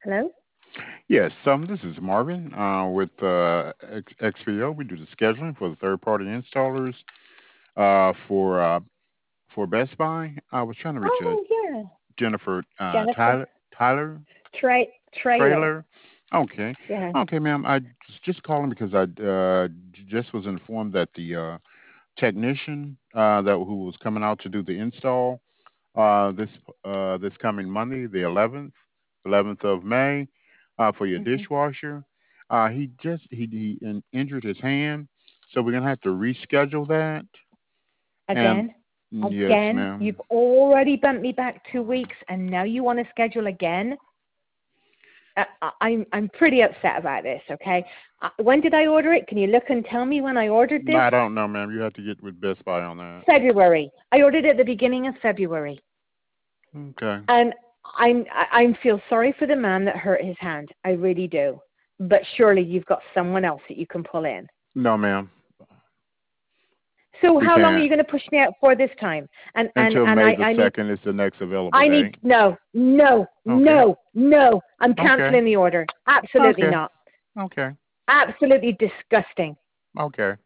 Hello? Yes, this is Marvin with XPO. We do the scheduling for the third-party installers for Best Buy. I was trying to reach Oh, yeah. Jennifer Jennifer Tyler Trailer. Trailer. Okay, Yeah. okay, ma'am. I just calling because I just was informed that the technician that who was coming out to do the install this coming Monday, the 11th of May, for your hmm dishwasher. He injured his hand, so we're gonna have to reschedule that. And Again. yes, Again. ma'am. You've already bumped me back 2 weeks, and now you want to schedule again. I'm pretty upset about this. Okay. When did I order it? Can you look and tell me when I ordered this? I don't know, ma'am. You have to get with Best Buy on that. February. I ordered it at the beginning of February, Okay. and I feel sorry for the man that hurt his hand. I really do. But surely you've got someone else that you can pull in. No, ma'am. So We how long are you can't going to push me out for this time? And and until and May I the I need second is the next available I need date. no no Okay. no no. I'm Okay. canceling the order. Absolutely Okay. not. Okay. Absolutely disgusting. Okay.